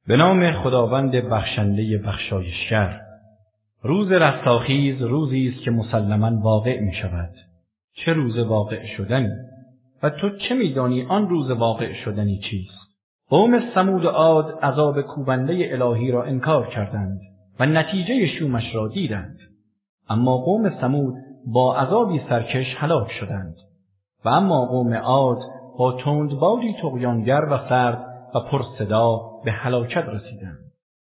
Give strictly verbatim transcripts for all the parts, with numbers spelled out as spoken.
به نام خداوند بخشنده بخشایشگر. روز رستاخیز روزی است که مسلماً واقع می شود. چه روز واقع شدنی؟ و تو چه می دانی آن روز واقع شدنی چیست؟ قوم ثمود و عاد عذاب کوبنده الهی را انکار کردند و نتیجه شومش را دیدند. اما قوم ثمود با عذابی سرکش هلاک شدند و اما قوم عاد با تندبادی طغیانگر و سرد و پرصدا به هلاکت رسیدند.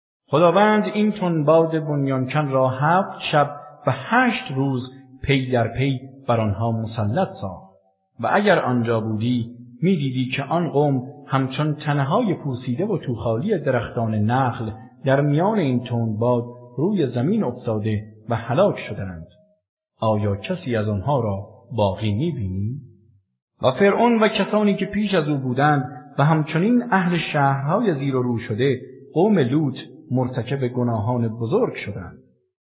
خداوند این تندباد بنیانکن را هفت شب و هشت روز پی در پی بر آنها مسلط ساخت و اگر آنجا بودی می دیدی که آن قوم همچون تنه‌های پوسیده و توخالی درختان نخل در میان این تندباد روی زمین افتاده و هلاک شدند. آیا کسی از آنها را باقی می بینی؟ و فرعون و کسانی که پیش از او بودند و همچنین اهل شهرهای زیر و رو شده قوم لوط مرتکب گناهان بزرگ شدند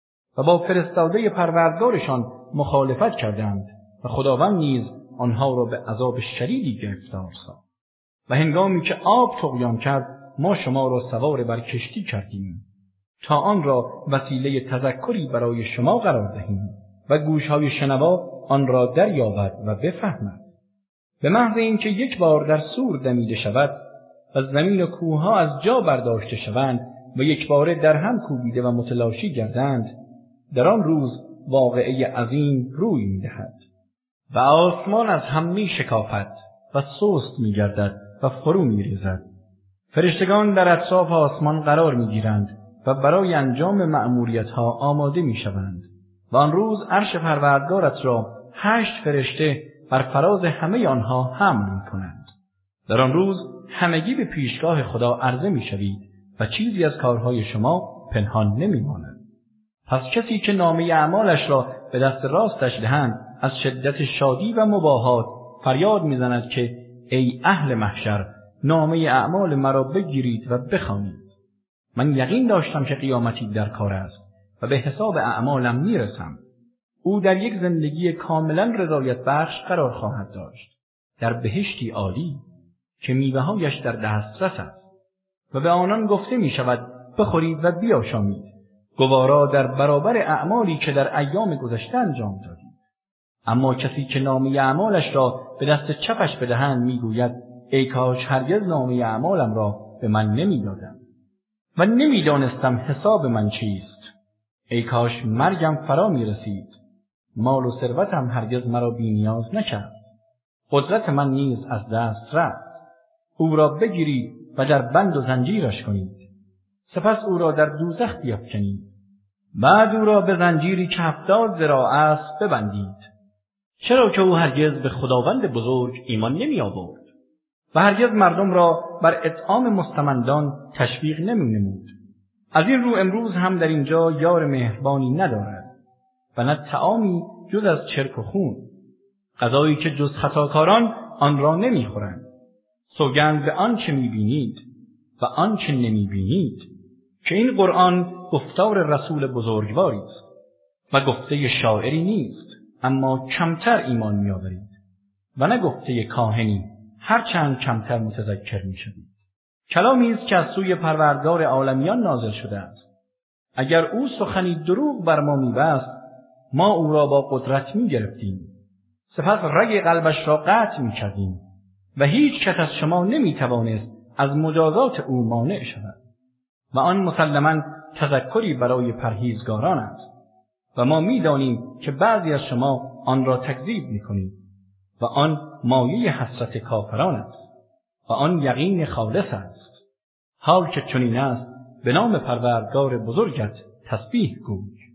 و با فرستاده پروردگارشان مخالفت کردند و خداوند نیز آنها را به عذاب شدیدی گرفتار ساخت. و هنگامی که آب طغیان کرد ما شما را سوار بر کشتی کردیم تا آن را وسیله تذکری برای شما قرار دهیم و گوشهای شنوا آن را دریابد و بفهمد. به محض اینکه یک بار در سور دمیده شود و زمین و کوهها از جا برداشته شوند و یک باره در هم کوبیده و متلاشی گردند، در آن روز واقعه عظیم روی می‌دهد و آسمان از هم می‌شکافد و سست می‌گردد و فرو می‌ریزد. فرشتگان در اطراف آسمان قرار می‌گیرند و برای انجام مأموریت‌ها آماده می‌شوند و آن روز عرش پروردگارت را هشت فرشته بر فراز همه آنها حمل می‌کنند. در آن روز همگی به پیشگاه خدا عرضه می‌شوید و چیزی از کارهای شما پنهان نمی‌ماند. پس کسی که نامه اعمالش را به دست راستش دهند از شدت شادی و مباهات فریاد می‌زند که ای اهل محشر، نامه اعمال مرا بگیرید و بخوانید. من یقین داشتم که قیامتی در کار است و به حساب اعمالم میرسم. او در یک زندگی کاملا رضایت بخش قرار خواهد داشت، در بهشتی عالی که میوه‌هایش در دسترس است و به آنان گفته می شود بخورید و بیاشامید، گوارا در برابر اعمالی که در ایام گذشته انجام دادید. اما کسی که نامه اعمالش را به دست چپش بدهند میگوید ای کاش هرگز نامه اعمالم را به من نمیدادند و نمیدانستم حساب من چیست. ای کاش مرگم فرا می رسید. مال و ثروتم هرگز مرا بی نیاز نکرد. قدرت من نیز از دست رفت. او را بگیرید و در بند و زنجیرش کنید. سپس او را در دوزخ بیفکنید. بعد او را به زنجیری که هفتاد ذراع است ببندید. چرا که او هرگز به خداوند بزرگ ایمان نمی آورد و هرگز مردم را بر اطعام مستمندان تشویق نمی نمود. از این رو امروز هم در اینجا یار مهربانی ندارد و نه طعامی جز از چرک و خون، غذایی که جز خطاکاران آن را نمی خورند. سوگند به آنچه می بینید و آنچه نمی بینید که این قرآن گفتار رسول بزرگواری است و گفته شاعری نیست، اما کمتر ایمان می آورید و نه گفته کاهنی، هرچند کمتر متذکر می شوید. کلامی است که از سوی پروردگار عالمیان نازل شده است. اگر او سخنی دروغ بر ما می بست، ما او را با قدرت می گرفتیم، سپس رگ قلبش را قطع می کردیم و هیچ کس از شما نمی توانست از مجازات او مانع شود. و آن مسلماً تذکری برای پرهیزگاران است و ما می دانیم که بعضی از شما آن را تکذیب می کنید و آن مایه حسرت کافران است و آن یقین خالص است. حال که چنین است به نام پروردگار بزرگت تسبیح گوی.